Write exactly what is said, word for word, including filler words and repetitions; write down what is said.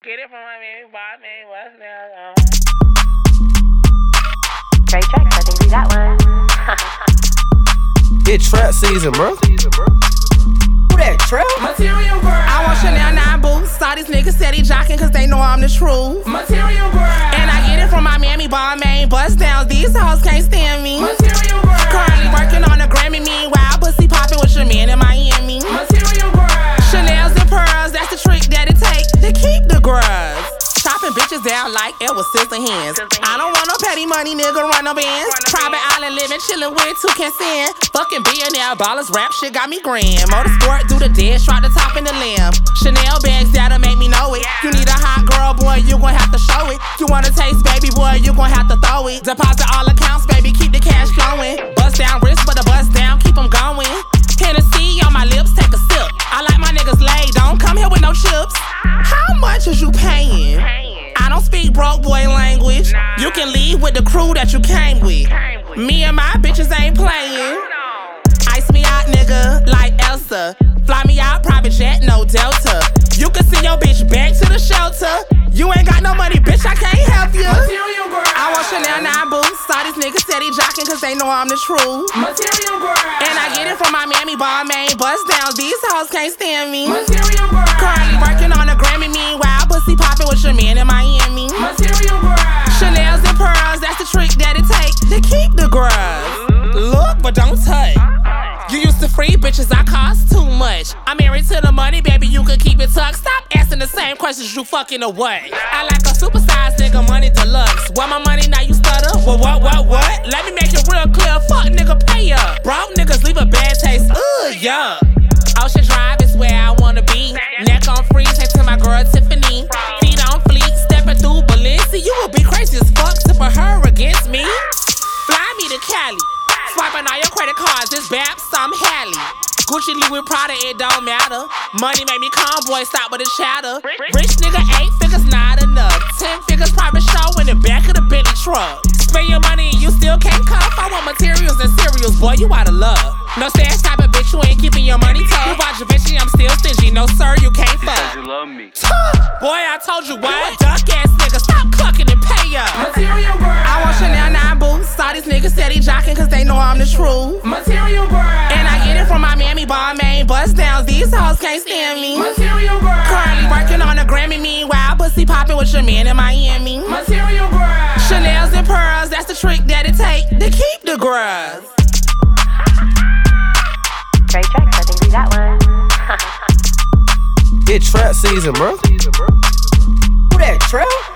Get it from my baby, boy, man. What's now? Trey Trex, I think we got one. It's trap season, bro. Who that, trap? Material girl. I want Chanel nine boots. Saw these niggas steady jocking cause they know I'm the truth. Material girl. And I get it from my Miami ball main bust downs. These hoes can't stand me. Material girl. Currently working on a Grammy. Meanwhile, pussy popping with your man in Miami. Material girl. Chanel's and pearls, that's the trick that it take to keep the grubs. Chopping bitches down like it was sister hands. I don't want no petty money, nigga, run no bands. Private island living, chillin' with two can stand. Fucking billionaire ballers, rap shit got me grand. Motorsport, do the dead, strike the top in the limb. Chanel bags, that'll make me know it. You need a hot girl, boy, you gon' have to show it. You wanna taste, baby, boy, you gon' have to throw it. Deposit all accounts, baby, keep the cash flowing. Bust down wrist, but the bust down, keep them going. Hennessy on my lips, take a sip. I like my niggas laid, don't come here with no chips. How much is you paying? I don't speak broke boy language. You can leave with the crew that you came with. Me and my bitches ain't playing. Ice me out, nigga, like Elsa. Fly me out, private jet, no Delta. You can send your bitch back to the shelter. You ain't got no money, bitch, I can't help you. Material girl. I want Chanel nine boots. Saw these niggas steady jocking cause they know I'm the truth. Material girl. And I get it from my Miami ball main bust downs. These hoes can't stand me. Material girl. Currently working on a Grammy. Meanwhile, pussy popping with your man in Miami. Material girl. Chanel's and pearls, that's the trick that it take to keep the grubs. Look, but don't touch. You used to free bitches, I cost too much. I'm married to the money, baby, you can keep it tucked. Stop asking the same questions, you fucking away. I like a supersized nigga, money deluxe. Want my money, now you stutter? Well, what, what, what? Let me make it real clear, fuck nigga, pay up. Broke niggas leave a bad taste, ugh, yeah. Ocean Drive is where I wanna be. Neck on freeze, next to my girl Tiffany. Feet on fleek, stepping through Balenci. You would be crazy as fuck to put her against me. Fly me to Cali. Swiping all your credit cards, this Babs, I'm Hallie. Gucci, Louis, Prada, it don't matter. Money make me calm, boy, stop with the chatter. Rich nigga, eight figures not enough. Ten figures private show in the back of the Bentley truck. Spend your money and you still can't cuff. I want materials and cereals, boy, you out of love. No stash type of bitch, you ain't keeping your money tough. You bought Givenchy, I'm still stingy. No sir, you can't fuck. Because you love me. Boy, I told you what? You a duck ass nigga, stop clucking and pay up. Material girl. I want Chanel nine boots. Saw these niggas steady jocking cause they know I'm the truth. Material girl. And I get it from my Miami ball main bust downs. These hoes can't stand me. Material girl. Currently working on a Grammy. Meanwhile, pussy popping with your man in Miami. Material girl. Chanel's and pearls, that's the trick that it take to keep the grubs. Trey Trex, I think we got one. It's trap season, bro. Who that, trap?